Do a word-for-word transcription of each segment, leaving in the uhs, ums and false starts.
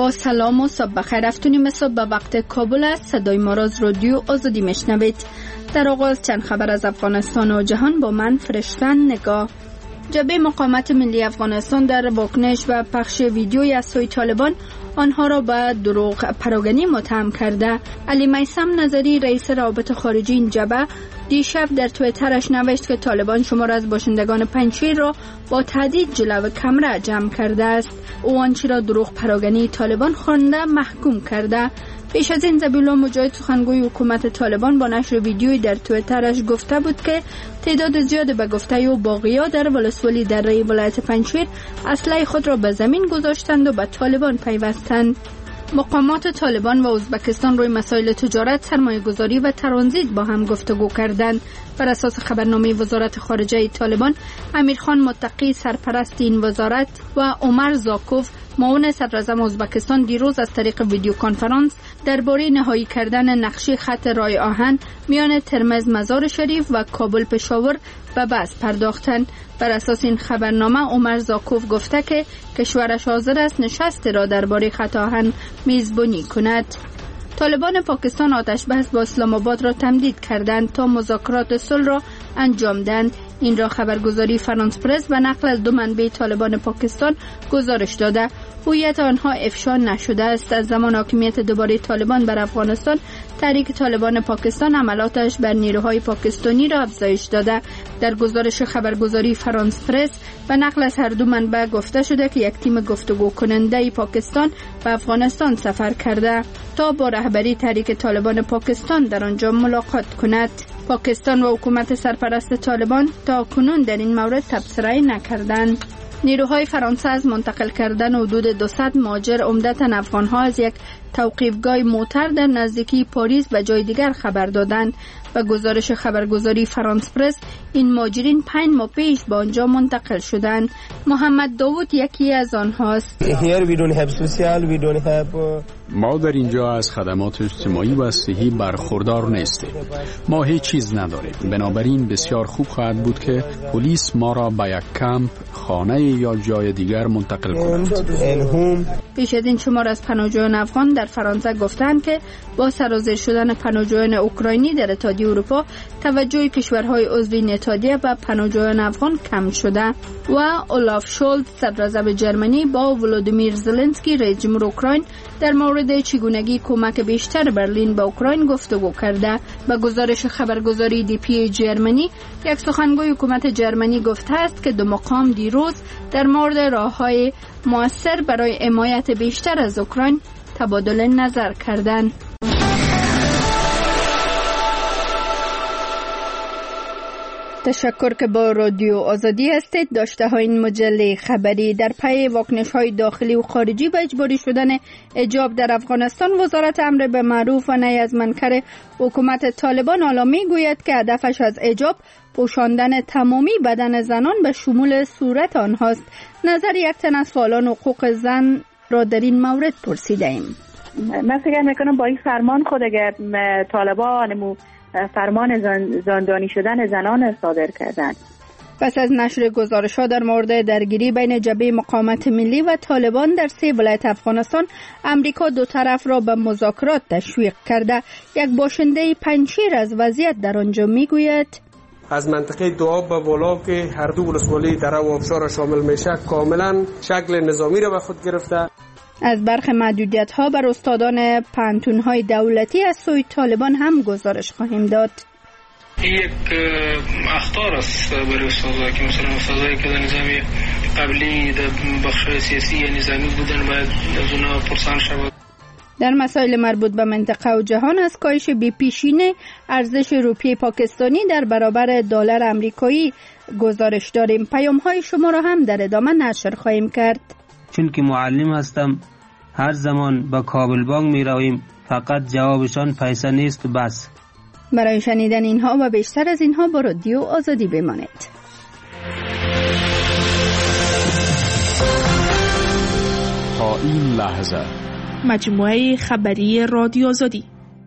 با سلام و صبح بخیر. افتونیم صبح به وقت کابل است. صدای ما را از رادیو آزادی میشنوید. در آغاز چند خبر از افغانستان و جهان با من فرشتن نگاه. جبهه مقاومت ملی افغانستان در واکنش و پخش ویدیوی از سوی طالبان آنها را به دروغ پراگنی متهم کرده. علی میثم نظری رئیس روابط خارجی این جبهه دیشب در توییترش نوشت که طالبان شمار از باشندگان پنجشیر را با تهدید جلو کمره جمع کرده است. او آنچه را دروغ پراگنی طالبان خوانده محکوم کرده. پیش از این ذبیح الله مجاهد سخنگوی حکومت طالبان با نشر ویدیویی در توییترش گفته بود که تعداد زیاد به گفته او باغی‌ها در ولسوالی دره ولایت پنجشیر اسلحه خود را به زمین گذاشتند و به طالبان پیوستند. مقامات طالبان و ازبکستان روی مسائل تجارت، سرمایه‌گذاری و ترانزیت با هم گفتگو کردند. بر اساس خبرنامه وزارت خارجه طالبان، امیرخان متقی سرپرست این وزارت و عمر زاکوف معاون صدراعظم ازبکستان دیروز از طریق ویدیو کنفرانس درباره نهایی کردن نقشه خط راه آهن میان ترمز مزار شریف و کابل پشاور به بحث پرداختند. بر اساس این خبرنامه عمر زاکوف گفته که کشورش حاضر است نشست را درباره خط آهن میزبانی کند. طالبان پاکستان آتش بس با اسلام آباد را تمدید کردند تا مذاکرات صلح را انجام دهند. این را خبرگزاری فرانس پرس به نقل از دو منبع طالبان پاکستان گزارش داده. هویت آنها افشا نشده است. از زمان حاکمیت دوباره طالبان بر افغانستان، تحریک طالبان پاکستان عملاتش بر نیروهای پاکستانی را افزایش داده. در گزارش خبرگزاری فرانس پرس به نقل از هر دو منبع گفته شده که یک تیم گفتگو کننده پاکستان به افغانستان سفر کرده تا با رهبری تحریک طالبان پاکستان در آنجا ملاقات کند. پاکستان و حکومت سرپرست طالبان تا کنون در این مورد تبصره نکردند. نیروهای فرانسه از منتقل کردن حدود دویست مهاجر عمدتاً افغان‌ها از یک توقیفگاه موتر در نزدیکی پاریس به جای دیگر خبر دادند. و گزارش خبرگزاری فرانس پرس این مهاجرین پنج ماه پیش به آنجا منتقل شدند. محمد داوود یکی از آنهاست. ما در اینجا از خدمات اجتماعی و صحی برخوردار نیستیم. ما هیچ چیز نداریم. بنابراین بسیار خوب خواهد بود که پلیس ما را به یک کمپ، خانه یا جای دیگر منتقل کند. پیش از این شمار از پناهجویان افغان در فرانسه گفتند که با سرازیر شدن پناهجویان اوکراینی در اتحادیه اروپا، توجه کشورهای عضو این اتحادیه به پناهجویان افغان کم شده. و اولاف شولز صدراعظم جرمنی با ولودیمیر زلنسکی رئیس جمهور اوکراین در مورد چگونگی کمک بیشتر برلین به اوکراین گفتگو کرده. به گزارش خبرگزاری دی پی جرمنی، یک سخنگوی حکومت جرمنی گفته است که دو مقام دیروز در مورد راه‌های مؤثر برای حمایت بیشتر از اوکراین تبادل نظر کردند. تشکر که با رادیو آزادی هستید. داشته های این مجله خبری در پی واکنش های داخلی و خارجی به اجباری شدن حجاب در افغانستان، وزارت امر به معروف و نهی از منکر حکومت طالبان حالا میگوید که هدفش از حجاب پوشاندن تمامی بدن زنان به شمول صورت آنهاست. نظر یک تن از فعالان حقوق زن را در این مورد پرسیده ایم. من فکر میکنم با این فرمان خود اگر طالبان فرمان زندانی شدن زنان صادر کردند. پس از نشر گزارش‌ها در مورد درگیری بین جبهه مقاومت ملی و طالبان در سه ولایت افغانستان، امریکا دو طرف را به مذاکرات تشویق کرده. یک باشنده پنجشیر از وضعیت در آنجا میگوید: از منطقه دواب به بالا که هر دو ولسوالی دره و آبشار را شامل میشه، کاملا شکل نظامی را به خود گرفته. از برخی محدودیت‌ها بر استادان پانتون‌های دولتی از سوی طالبان هم گزارش خواهیم داد. یک اخطار است برای استادان که مثلا استادایی که در نظام قبلی در بخش سیاسی یا نظامی بودن باید از اونها پرسان شود. در مسائل مربوط به منطقه و جهان، از کاهش بی‌پیشینه ارزش روپیه پاکستانی در برابر دلار آمریکایی گزارش داریم. پیام‌های شما را هم در ادامه نشر خواهیم کرد. چون که معلم هستم، هر زمان با کابل بانک می رویم، فقط جوابشان پیسه نیست و بس. برای شنیدن اینها و بیشتر از اینها با رادیو آزادی بمانید. تا این لحظه مجموعه خبری رادیو آزادی.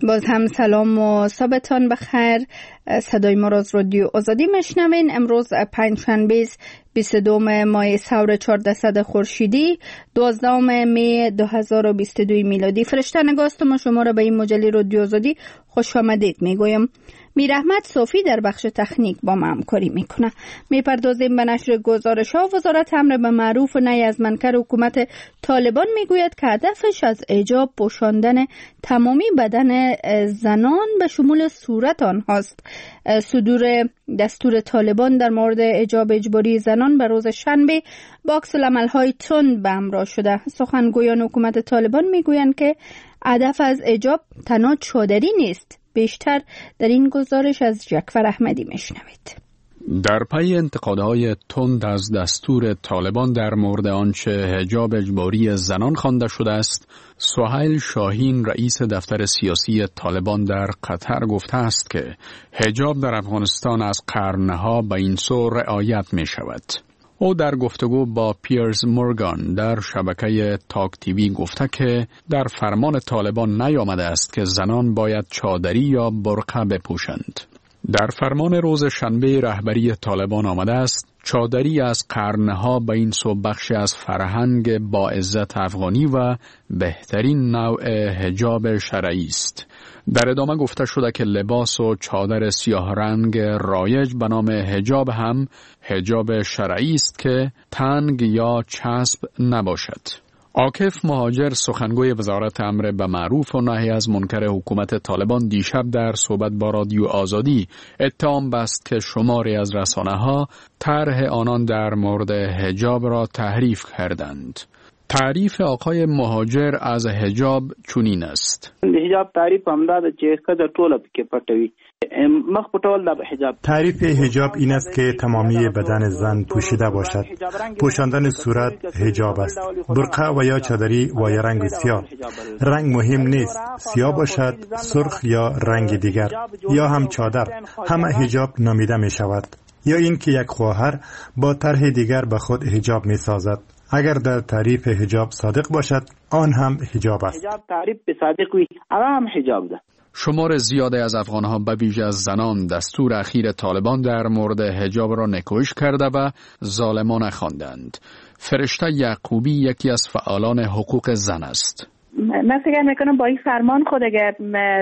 باز هم سلام و صبحتان بخیر. صدای ما را از رادیو آزادی میشنوین. امروز پنجشنبه بیست و دوم ماه سور چهاردهصد خورشیدی دوازدهم می دو هزار و بیست و دو میلادی. فرشته نگاست ما شما را به این مجله رادیو آزادی خوش آمدید میگویم. میر احمد صافی در بخش تکنیک با ما همکاری میکنه. میپردازیم به نشر گزارش ها. وزارت امر به معروف و نهی از منکر حکومت طالبان میگوید که هدفش از ایجاب پوشاندن تمامی بدن زنان به شمول صورت آنهاست. صدور دستور طالبان در مورد ایجاب اجباری زنان به روز شنبه با عکس‌العمل‌های تند به همراه شده. سخنگویان حکومت طالبان میگویند که هدف از ایجاب تنها چادری نیست. بیشتر در این گزارش از جعفر احمدی میشنوید. در پی انتقادهای تند از دستور طالبان در مورد آنچه حجاب اجباری زنان خوانده شده است، سهیل شاهین رئیس دفتر سیاسی طالبان در قطر گفته است که حجاب در افغانستان از قرنها به این سو رعایت می شود. او در گفتگو با پیرز مورگان در شبکه تاک تیوی گفته که در فرمان طالبان نیامده است که زنان باید چادری یا برقع بپوشند. در فرمان روز شنبه رهبری طالبان آمده است چادری از قرنها به این سو بخشی از فرهنگ با عزت افغانی و بهترین نوع حجاب شرعی است. در ادامه گفته شده که لباس و چادر سیاه رنگ رایج به نام حجاب هم حجاب شرعی است که تنگ یا چسب نباشد. عاکف مهاجر سخنگوی وزارت امر به معروف و نهی از منکر حکومت طالبان دیشب در صحبت با رادیو آزادی اتهام بست که شماری از رسانه‌ها طرح آنان در مورد حجاب را تحریف کردند. تعریف آقای مهاجر از حجاب چنین است. حجاب تعریف همدا د چې کده ټوله کې پټوي مخ پټول د حجاب. تعریف حجاب این است که تمامی بدن زن پوشیده باشد. پوشاندن صورت حجاب است. برقع و یا چادری و یا رنگ سیاه. رنگ مهم نیست. سیاه باشد، سرخ یا رنگ دیگر یا هم چادر، همه حجاب نامیده می شود. یا این که یک خواهر با طرح دیگر به خود حجاب می سازد. اگر در تعریف حجاب صادق باشد آن هم حجاب است. حجاب تعریف به صادق وی هم حجاب ده. شمار زیادی از افغانها به ویژه از زنان دستور اخیر طالبان در مورد حجاب را نکوهش کرده و ظالمانه خواندند. فرشته یعقوبی یکی از فعالان حقوق زن است. من فکر میکنم با این فرمان خود اگر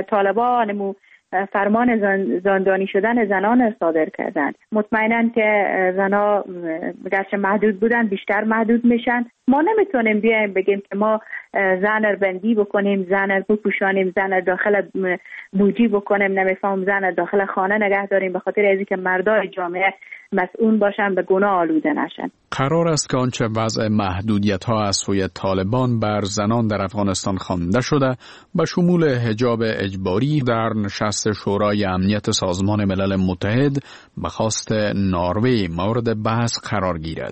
طالبان فرمان زندانی شدن زنان صادر کردند، مطمئناً که زنها گرچه محدود بودن بیشتر محدود میشن. ما نمیتونیم بیایم بگیم که ما زن رو بندی بکنیم، زن رو بپوشانیم، زن رو داخل بوجی بکنیم، نمیفهم زن رو داخل خانه نگه داریم به خاطر اینکه مردای جامعه مسئول باشن به گناه آلوده نشن. قرار است که آنچه وضع محدودیت ها از سوی طالبان بر زنان در افغانستان خوانده شده به شمول حجاب اجباری در نشست شورای امنیت سازمان ملل متحد به خواست نروژ مورد بحث قرار گیرد.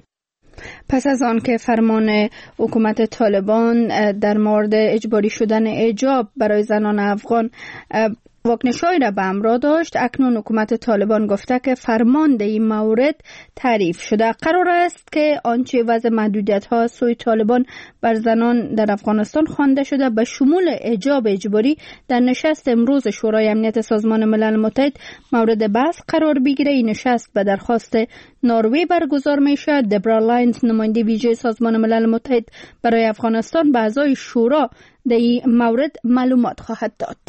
پس از آن که فرمان حکومت طالبان در مورد اجباری شدن حجاب برای زنان افغان واکنش‌هایی را به همراه داشت، اکنون حکومت طالبان گفته که فرمان در این مورد تعریف شده. قرار است که آنچه وضع محدودیت‌ها سوی طالبان بر زنان در افغانستان خوانده شده به شمول حجاب اجباری در نشست امروز شورای امنیت سازمان ملل متحد مورد بحث قرار بگیره. این نشست به درخواست نروژ برگزار میشه. دبرا لاینز نماینده ویژه سازمان ملل متحد برای افغانستان به اعضای شورا در این مورد معلومات خواهد داد.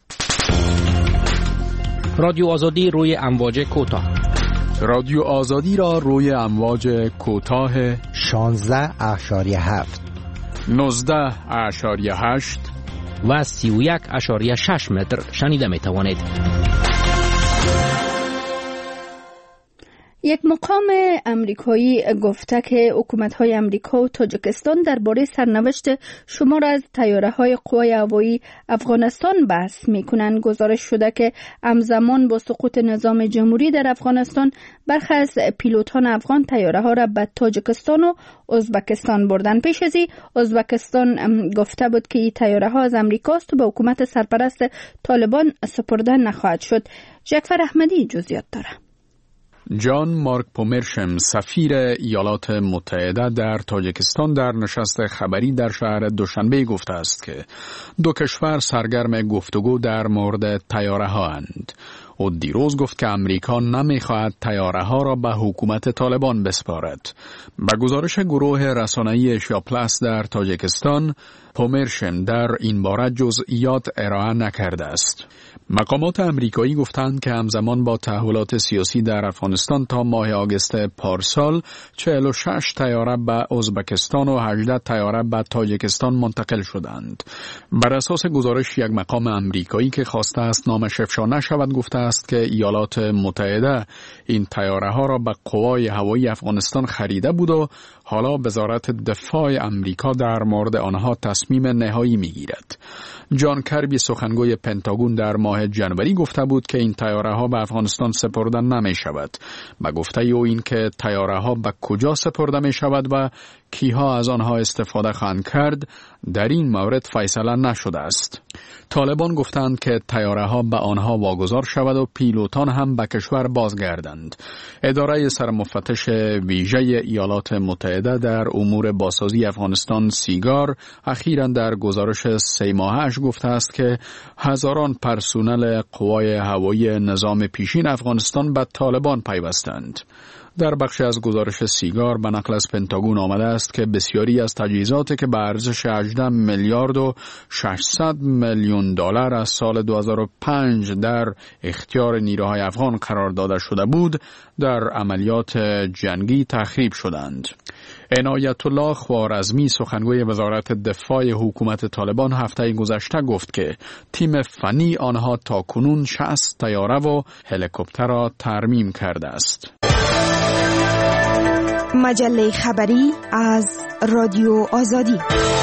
رادیو آزادی روی امواج کوتاه. رادیو آزادی را روی امواج کوتاه شانزده اشاریه هفت نوزده اشاریه هشت و سی و یک اشاریه شش متر شنیده می توانید. یک مقام امریکایی گفته که حکومت‌های امریکا و تاجیکستان درباره سرنوشت شمار از طیاره‌های قوای هوایی افغانستان بحث می‌کنند. گزارش شده که همزمان با سقوط نظام جمهوری در افغانستان برخی از پیلوتان افغان طیاره‌ها را به تاجیکستان و ازبکستان بردن. پیش از این ازبکستان گفته بود که این طیاره‌ها از امریکاست و به حکومت سرپرست طالبان سپرده نخواهد شد. جعفر احمدی جزئیات داره. جان مارک پومرشم سفیر ایالات متحده در تاجیکستان در نشست خبری در شهر دوشنبه گفته است که دو کشور سرگرم گفتگو در مورد طیاره ها اند. او دیروز گفت که امریکا نمیخواهد طیاره ها را به حکومت طالبان بسپارد. به گزارش گروه رسانه‌ای اشیا پلاس در تاجیکستان، پومرشم در این باره جزئیات ارائه نکرده است. مقامات امریکایی گفتند که همزمان با تحولات سیاسی در افغانستان تا ماه آگوست پارسال چهل و شش طیاره به ازبکستان و هجده طیاره به تاجیکستان منتقل شدند. بر اساس گزارش یک مقام امریکایی که خواسته است نامش افشا نشود گفته است که ایالات متحده این طیاره ها را به قوای هوایی افغانستان خریده بود و حالا وزارت دفاع امریکا در مورد آنها تصمیم نهایی میگیرد. جان کربی سخنگوی پنتاگون در ماه جنوری گفته بود که این طیاره ها به افغانستان سپرده نمی شود. به گفته او این که طیاره ها به کجا سپرده می شود و کیها از آنها استفاده خواهند کرد در این مورد فیصله نشده است. طالبان گفتند که طیاره ها به آنها واگذار شود و پیلوتان هم به کشور بازگردند. اداره سرمفتش ویژه ایالات متحده در امور بازسازی افغانستان سیگار اخیراً در گزارش سه ماهش گفته است که هزاران پرسونل قوای هوایی نظام پیشین افغانستان به طالبان پیوستند. در بخش از گزارش سیگار به نقل از پنتاگون آمده است که بسیاری از تجهیزاتی که به ارزش هجده میلیارد و ششصد میلیون دلار از سال دو هزار و پنج در اختیار نیروهای افغان قرار داده شده بود در عملیات جنگی تخریب شدند. عنایت الله خوارزمی سخنگوی وزارت دفاع حکومت طالبان هفته گذشته گفت که تیم فنی آنها تاکنون شصت طیاره و هلیکوپتر را ترمیم کرده است. مجله خبری از رادیو آزادی.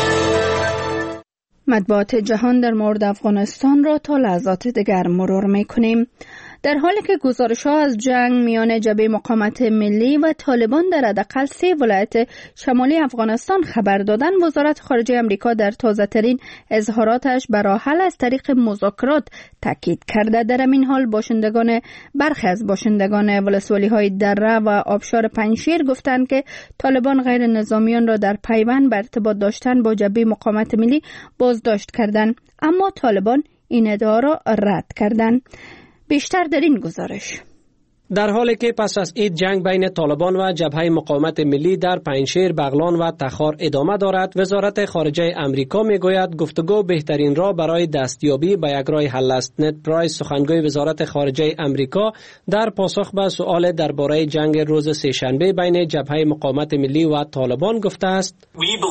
مطبوعات جهان در مورد افغانستان را تا لحظات دیگر مرور می‌کنیم. در حالی که گزارش‌ها از جنگ میان جبهه مقاومت ملی و طالبان در حداقل سه ولایت شمالی افغانستان خبر دادند، وزارت خارجه آمریکا در تازه‌ترین اظهاراتش بر راه حل از طریق مذاکرات تاکید کرده. در این حال باشندگان برخی از باشندگان ولسوالی‌های دره و آبشار پنجشیر گفتند که طالبان غیر نظامیان را در پیوند به ارتباط داشتن با جبهه مقاومت ملی بازداشت کردند، اما طالبان این ادعا را رد کردند. بیشتر در این گزارش. در حالی که پس از این جنگ بین طالبان و جبهه مقاومت ملی در پنجشیر، بغلان و تخار ادامه دارد، وزارت خارجه امریکا میگوید گفتگو بهترین راه برای دستیابی به یک راه حل است. نت پرایس سخنگوی وزارت خارجه امریکا در پاسخ به سؤال درباره جنگ روز سه‌شنبه بین جبهه مقاومت ملی و طالبان گفته است: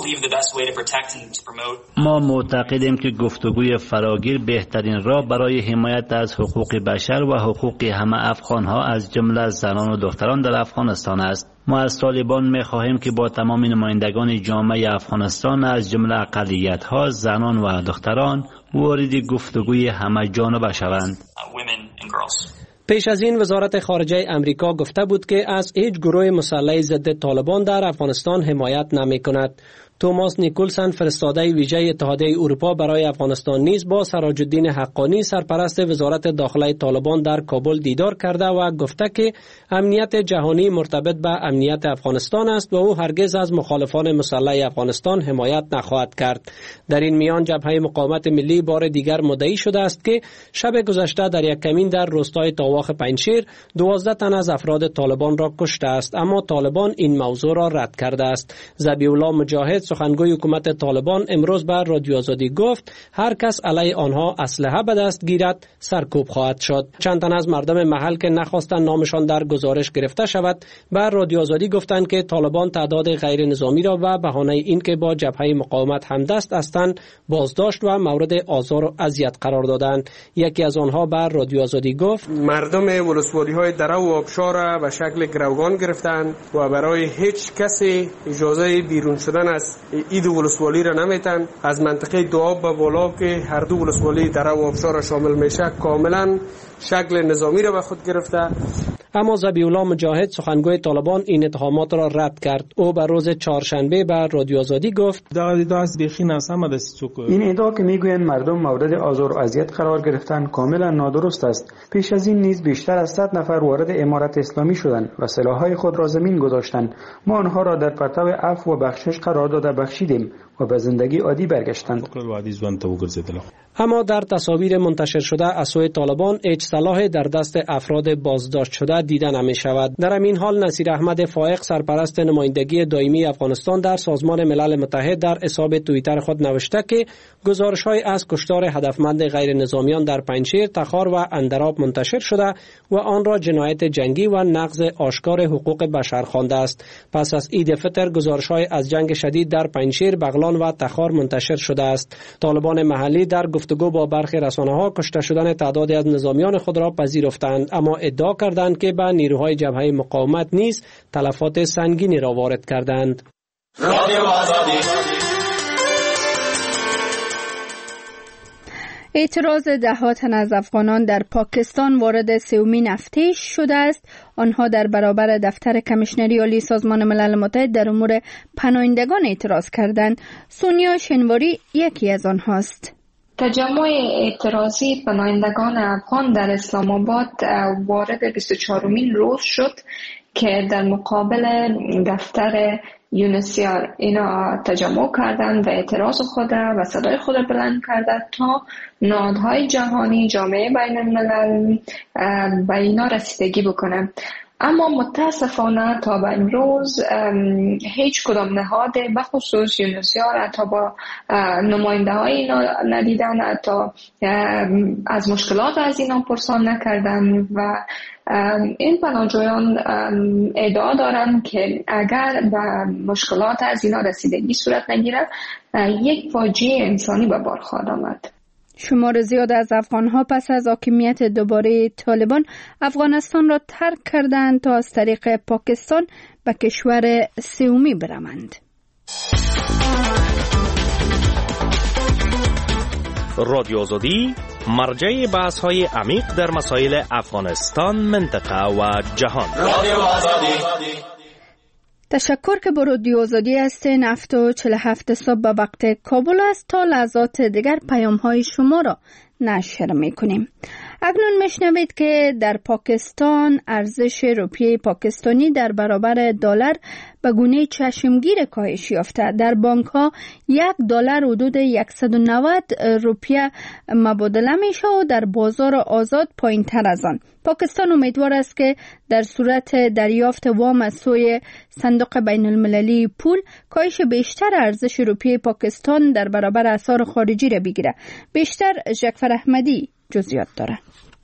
ما معتقدیم که گفتگوی فراگیر بهترین راه برای حمایت از حقوق بشر و حقوق همه افغان‌ها از جمله زنان و دختران در افغانستان است. ما از طالبان می خواهیم که با تمام نمایندگان جامعه افغانستان از جمله اقلیت‌ها، زنان و دختران وارد گفتگوی همه جانبه شوند. پیش از این وزارت خارجه امریکا گفته بود که از هیچ گروه مسلح ضد طالبان در افغانستان حمایت نمی کند. توماس نیکولسن فرستاده ویژه اتحادیه اروپا برای افغانستان نیز با سراج الدین حقانی سرپرست وزارت داخله طالبان در کابل دیدار کرده و گفته که امنیت جهانی مرتبط به امنیت افغانستان است و او هرگز از مخالفان مسلح افغانستان حمایت نخواهد کرد. در این میان جبهه مقاومت ملی بار دیگر مدعی شده است که شب گذشته در یک کمین در روستای تاواخ پنجشیر دوازده تن از افراد طالبان را کشته است، اما طالبان این موضوع را رد کرده است. ذبیح الله مجاهد سخنگوی حکومت طالبان امروز به رادیو آزادی گفت هر کس علیه آنها اسلحه به دست گیرد سرکوب خواهد شد. چند تن از مردم محل که نخواستند نامشان در گزارش گرفته شود به رادیو آزادی گفتند که طالبان تعداد غیر نظامی را به بهانه اینکه با جبهه مقاومت همدست هستند بازداشت و مورد آزار و اذیت قرار دادند. یکی از آنها به رادیو آزادی گفت مردم ولسوالی‌های دره و آبشار را به شکل گروگان گرفتند و برای هیچ کسی اجازه بیرون شدن از این دو ولسوالی را نمیتن. از منطقه دواب به بالا که هر دو ولسوالی دره و آبشار را شامل میشه کاملا شکل نظامی را به خود گرفته. اما ذبیحالله مجاهد سخنگوی طالبان این اتهامات را رد کرد. او به روز چهارشنبه به رادیو آزادی گفت این ادعا که میگویند مردم مورد آزار و اذیت قرار گرفتن کاملا نادرست است. پیش از این نیز بیشتر از صد نفر وارد امارت اسلامی شدند و سلاح‌های خود را زمین گذاشتند. ما آنها را در پرتو عفو و بخشش قرار داده بخشیدیم و به زندگی عادی برگشتند. اما در تصاویر منتشر شده از سوی طالبان هیچ سلاح در دست افراد بازداشت شده دیده نمی شود. در همین حال نصیر احمد فائق سرپرست نمایندگی دائمی افغانستان در سازمان ملل متحد در حساب توییتر خود نوشته که گزارش‌های از کشتار هدفمند غیر نظامیان در پنجشیر، تخار و اندراب منتشر شده و آن را جنایت جنگی و نقض آشکار حقوق بشر خوانده است. پس از عید فطر گزارش‌های از جنگ شدید در پنجشیر، بغلان و تخار منتشر شده است. طالبان محلی در گفتگو با برخی رسانه‌ها کشته شدن تعدادی از نظامیان خود را پذیرفتند، اما ادعا کردند که به نیروهای جبهه مقاومت نیز تلفات سنگینی را وارد کردند. اعتراض ده تن از افغانان در پاکستان وارد سومین هفته شده است. آنها در برابر دفتر کمیشنری عالی سازمان ملل متحد در امور پناهندگان اعتراض کردند. سونیا شنواری یکی از آنهاست. تجمع اعتراضی پناهندگان افغان در اسلام آباد وارد بیست و چهارمین روز شد که در مقابل دفتر یونسیار اینا تجمع کردن و اعتراض خود و صدای خود بلند کردن تا نهادهای جهانی، جامعه بین الملل به اینا رسیدگی بکنه. اما متاسفانه تا به امروز هیچ کدام نهاد بخصوص یونسیار حتی با نماینده های اینا ندیدن، حتی از مشکلات از اینا پرسان نکردن و این پناهجویان ادعا دارن که اگر به مشکلات از اینا رسیدگی صورت نگیره یک فاجعه انسانی به بار خواهد آمد. شمار زیاد از افغانها پس از حاکمیت دوباره طالبان افغانستان را ترک کردند تا از طریق پاکستان به کشور سومی بروند. رادیو آزادی مرجع بحث‌های عمیق در مسائل افغانستان، منطقه و جهان. رادیو آزادی. تشکر که با رادیو آزادی هستین. هفت و چهل و هفت صبح به وقت کابل است. تا لحظات دیگر پیام های شما را نشر می کنیم. اکنون میشنوید که در پاکستان ارزش روپیه پاکستانی در برابر دلار به گونه چشمگیر کاهش یافته. در بانک ها یک دلار حدود صد و نود روپیه مبادله میشه و در بازار آزاد پایین تر از آن. پاکستان امیدوار است که در صورت دریافت وام از سوی صندوق بین المللی پول کاهش بیشتر ارزش روپیه پاکستان در برابر اسعار خارجی را بگیره. بیشتر جعفر احمدی جزئیات داره.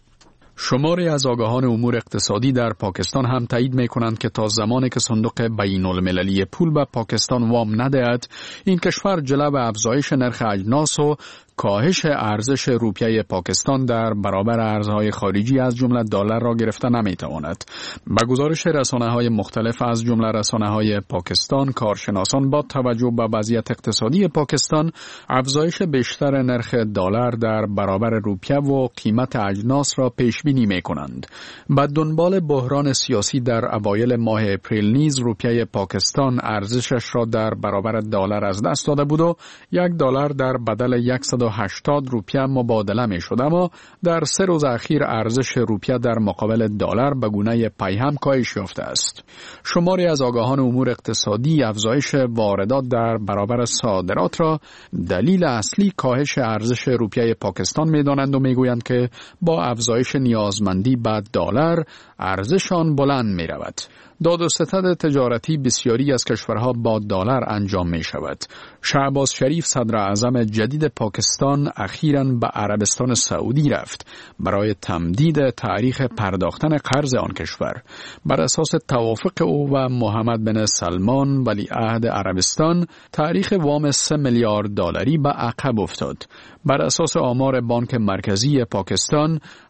شماری از آگاهان امور اقتصادی در پاکستان هم تایید می کنند که تا زمانی که صندوق بین المللی پول به پاکستان وام ندهد، این کشور جلو افزایش نرخ اجناس و کاهش ارزش روپیه پاکستان در برابر ارزهای خارجی از جمله دلار را گرفته نمیتواند. به گزارش رسانه‌های مختلف از جمله رسانه‌های پاکستان، کارشناسان با توجه به وضعیت اقتصادی پاکستان، افزایش بیشتر نرخ دلار در برابر روپیه و قیمت اجناس را پیش بینی می‌کنند. به دنبال بحران سیاسی در اوایل ماه اپریل نیز روپیه پاکستان ارزشش را در برابر دلار از دست داده بود و یک دلار در بدل صد و هشتاد روپیه مبادله می شد، اما در سه روز اخیر ارزش روپیه در مقابل دلار به گونه پیهم کاهش یافته است. شماری از آگاهان امور اقتصادی افزایش واردات در برابر صادرات را دلیل اصلی کاهش ارزش روپیه پاکستان می دانند و می گویند که با افزایش نیازمندی به دلار ارزش آن بلند می رود. داد و ستد تجارتی بسیاری از کشورها با دلار انجام می شود. شهباز شریف صدر اعظم جدید پاکستان اخیراً به عربستان سعودی رفت برای تمدید تاریخ پرداختن قرض آن کشور. بر اساس توافق او و محمد بن سلمان ولیعهد عربستان، تاریخ وام سه میلیارد دلاری به عقب افتاد. بر اساس آمار بانک مرکزی پاکستان،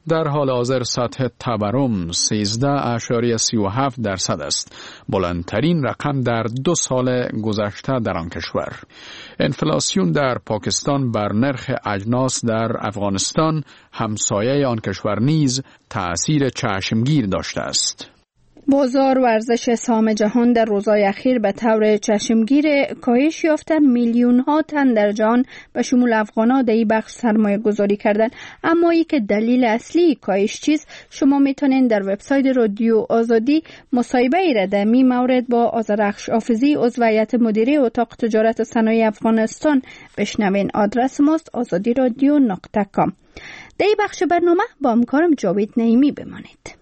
در حال حاضر سطح تورم سیزده اشاریه سی و هفت درصد است، بلندترین رقم در دو سال گذشته در آن کشور. انفلاسیون در پاکستان بر نرخ اجناس در افغانستان همسایه آن کشور نیز تأثیر چشمگیر داشته است. بازار ورزش سهام جهان در روزهای اخیر به طور چشمگیر کاهش یافته، میلیون ها تن در جهان به شمول افغان‌ها در این بخش سرمایه گذاری کردند. اما ای که دلیل اصلی کاهش چیست، شما میتونید در وبسایت رادیو آزادی مصاحبه ای را در می مورد با آذرخش حافظی، عضو هیئت مدیره اتاق تجارت صنایع افغانستان بشنوین. آدرس ماست آزادی رادیو نقطه کام. در این بخش برنامه با همکارم جاوید نعیمی بمانید.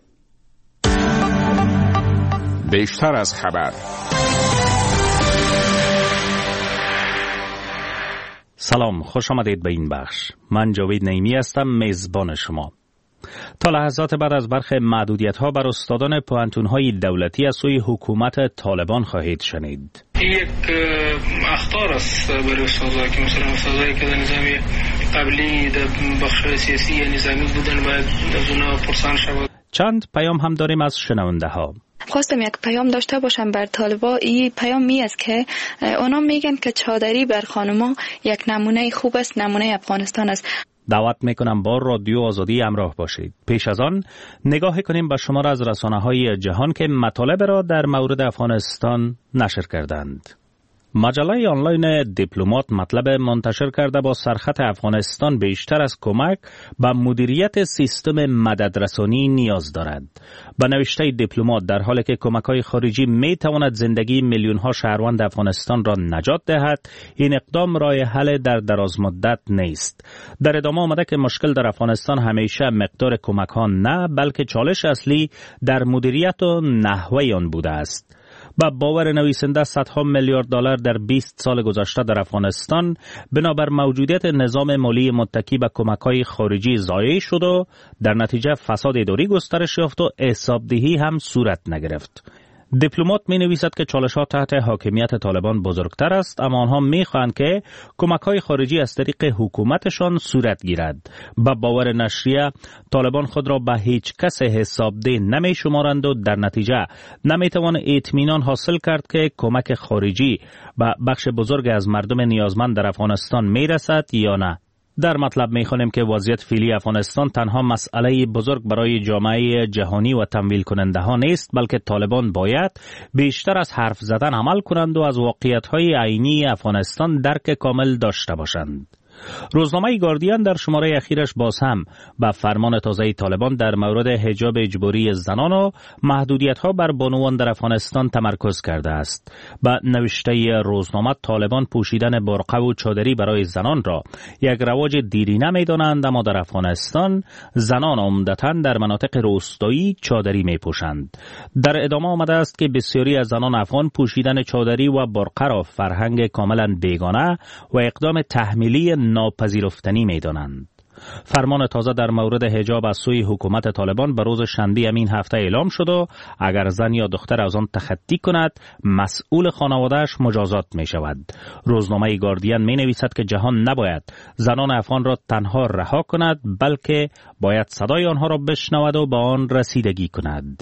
بیشتر از خبر. سلام، خوش آمدید به این بخش. من جاوید نعیمی هستم، میزبان شما. تا لحظات بعد از برخی محدودیت‌ها بر استادان پوهنتون‌های دولتی از سوی حکومت طالبان خواهید شنید. یک اخطار است برای استادان که مثلا استادایی که در نظام قبلی در بخش سیاسی نظامی بودن باید از اونها پرسان شود. چند پیام هم داریم از شنونده ها. خواستم یک پیام داشته باشم بر طالبا. این پیام می است که اونا میگن که چادری بر خانما یک نمونه خوب است، نمونه افغانستان است. دعوت میکنم با رادیو آزادی همراه باشید. پیش از آن نگاه کنیم به شمار از رسانه‌های جهان که مطالب را در مورد افغانستان نشر کردند. مجله آنلاین دیپلمات مطلب منتشر کرده با سرخط افغانستان بیشتر از کمک به مدیریت سیستم مددرسانی نیاز دارد. با نوشته دیپلمات در حالی که کمک‌های خارجی می تواند زندگی میلیون‌ها شهروند افغانستان را نجات دهد، این اقدام راه حل در دراز مدت نیست. در ادامه آمده که مشکل در افغانستان همیشه مقدار کمک‌ها نه، بلکه چالش اصلی در مدیریت و نحوه آن بوده است. با باور نویسنده صدها میلیارد دلار در بیست سال گذشته در افغانستان بنابر موجودیت نظام مالی متکی به کمک‌های خارجی ضایع شد و در نتیجه فساد اداری گسترش یافت و حسابدهی هم صورت نگرفت. دیپلمات می نویسد که چالش‌ها تحت حاکمیت طالبان بزرگتر است، اما آنها می خواهند که کمک‌های خارجی از طریق حکومتشان صورت گیرد. با باور نشریه طالبان خود را به هیچ کس حسابده نمی شمارند و در نتیجه نمی توان اطمینان حاصل کرد که کمک خارجی به بخش بزرگ از مردم نیازمند در افغانستان می رسد یا نه. در مطلب می‌خوانیم که وضعیت فعلی افغانستان تنها مسئله بزرگ برای جامعه جهانی و تمویل کننده ها نیست، بلکه طالبان باید بیشتر از حرف زدن عمل کنند و از واقعیت‌های عینی افغانستان درک کامل داشته باشند. روزنامه گاردین در شماره اخیرش باز هم به فرمان تازه طالبان در مورد حجاب اجباری زنان و محدودیت‌ها بر بانوان در افغانستان تمرکز کرده است. به نوشته روزنامه طالبان پوشیدن برقع و چادری برای زنان را یک رواج دیرینه می‌دانند، اما در افغانستان زنان عمدتاً در مناطق روستایی چادری می‌پوشند. در ادامه آمده است که بسیاری از زنان افغان پوشیدن چادری و برقع را فرهنگ کاملاً بیگانه و اقدام تحمیلی ناپذیرفتنی می‌دانند. فرمان تازه در مورد حجاب از سوی حکومت طالبان به روز شنبه همین هفته اعلام شد و اگر زن یا دختر از آن تخطی کند مسئول خانواده‌اش مجازات می شود. روزنامه گاردین می نویسد که جهان نباید زنان افغان را تنها رها کند، بلکه باید صدای آنها را بشنود و به آن رسیدگی کند.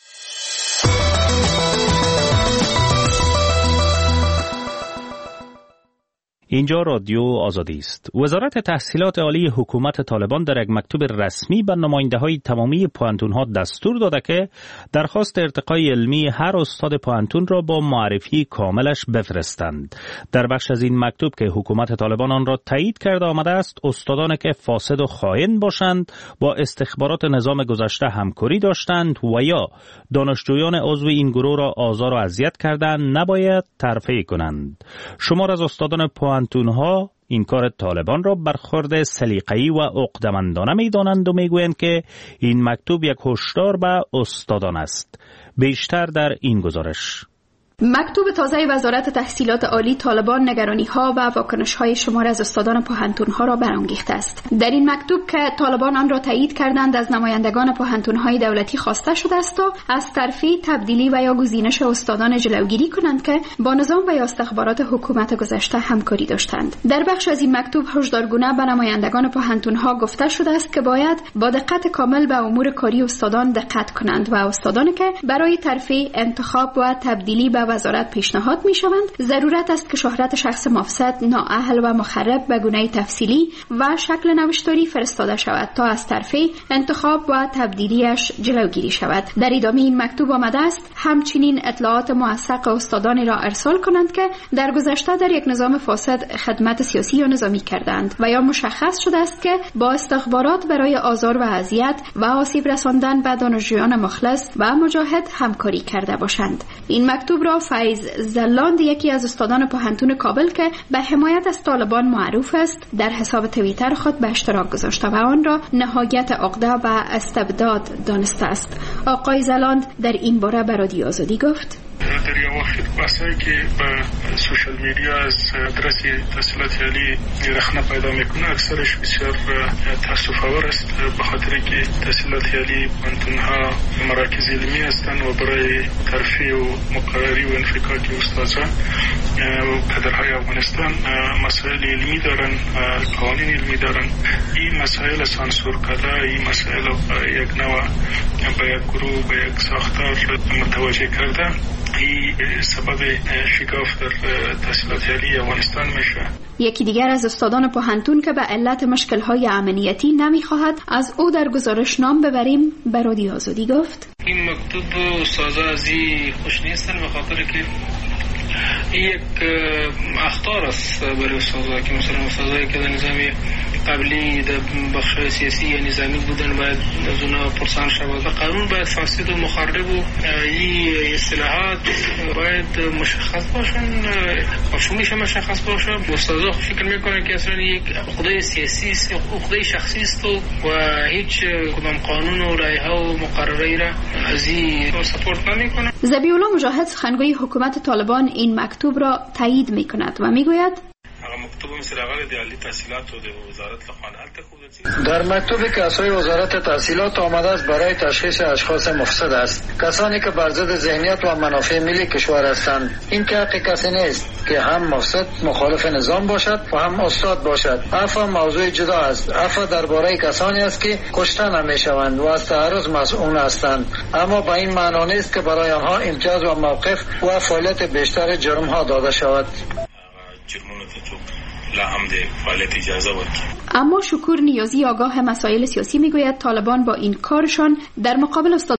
اینجا رادیو آزادی است. وزارت تحصیلات عالی حکومت طالبان در یک مکتوب رسمی به نماینده‌های تمامی پوهنتون‌ها دستور داده که درخواست ارتقای علمی هر استاد پوهنتون را با معرفی کاملش بفرستند. در بخش از این مکتوب که حکومت طالبان آن را تایید کرده آمده است، استادانی که فاسد و خائن باشند، با استخبارات نظام گذشته همکاری داشتند و یا دانشجویان عضو این گروه را آزار و اذیت کردند نباید ترفیع کنند. شمار از استادان پوهنتون‌ها این کار طالبان را برخورد سلیقه‌ای و عقده‌مندانه می‌دانند و می‌گویند که این مکتوب یک هشدار به استادان است. بیشتر در این گزارش. مکتوب تازه وزارت تحصیلات عالی طالبان نگرانی‌ها و واکنش‌های شمار از استادان پوهنتون‌ها را برانگیخته است. در این مکتوب که طالبان آن را تایید کردند، از نمایندگان پوهنتون‌های دولتی خواسته شده است تا از ترفیع، تبدیلی و یا گزینش استادان جلوگیری کنند که با نظام و یا استخبارات حکومت گذشته همکاری داشتند. در بخش از این مکتوب هشدارگونه به نمایندگان پوهنتون‌ها گفته شده است که باید با دقت کامل به امور کاری استادان دقت کنند و استادانی که برای ترفیع، انتخاب و تبدیلی به وزارت پیشنهاد می‌شوند، ضرورت است که شهرت شخص مفسد، نااهل و مخرب به گونه تفصیلی و شکل نوشتاری فرستاده شود تا از ترفیع، انتخاب و تبدیلیش جلوگیری شود. در ادامه این مکتوب آمده است همچنین اطلاعات موثق استادانی را ارسال کنند که در گذشته در یک نظام فاسد خدمت سیاسی یا نظامی کردند و یا مشخص شده است که با استخبارات برای آزار و اذیت و آسیب رساندن به دانشجویان مخلص و مجاهد همکاری کرده باشند. این مکتوب را فیض زلاند، یکی از استادان پوهنتون کابل که به حمایت از طالبان معروف است، در حساب توییتر خود به اشتراک گذاشته و آن را نهایت عقده و استبداد دانسته است. آقای زلاند در این باره به رادیو آزادی گفت: در یه وقت بحثایی که به سوشال میدیا از درس تحصیلات عالی رخنه پیدا میکنه، اکثرش بسیار تاسف آور است، به خاطر که تحصیلات عالی پوهنتون‌ها مراکز علمی هستند و برای ترفیع و مقرری و انفکاک استادان و کادرهای افغانستان مسائل علمی دارن، قوانین علمی دارن. این مسائل سانسور کرده، این مسائل یک نوع به یک گروه، به یک ساختار متوجه کرده، این سبب شکاف در تحصیلات عالی افغانستان میشه. یکی دیگر از استادان پوهنتون که به علت مشکل‌های امنیتی نمی‌خواهد از او در گزارش نام ببریم، به رادیو آزادی گفت: این مکتوب استادا از این خوش نیستن، به خاطر که یک اخطار است برای استادا که مثلا استادایی که در نظام قبلی در بخش سیاسی یا نظامی بودن باید از اونا پرسان شود. قانون باید فاسد و مخرب و این اصطلاحات باید مشخص باشن، مفهومش مشخص باشه. استادا فکر میکنن که اصلا یک عقده سیاسی است، عقده شخصی است و هیچ کدام قانون و لایحه و مقرری را از این سپورت نمیکنه. ذبیح‌الله مجاهد، سخنگوی حکومت طالبان، این مکتوب را تایید میکند و میگوید: در مکتوبی که از سوی وزارت تحصیلات آمده است برای تشخیص اشخاص مفسد است، کسانی که بر ضد ذهنیت و منافع ملی کشور هستند. این که حق کسی نیست که هم مفسد مخالف نظام باشد و هم استاد باشد. عفو موضوع جدا است. عفو درباره کسانی است که کشته نمیشوند و از تعرض مسئول هستند، اما به این معنا نیست که برای آنها امتیاز و موقف و فعالیت بیشتر جرم ها داده شود. اما شکور نیازی، آگاه مسائل سیاسی، میگوید طالبان با این کارشان در مقابل استاد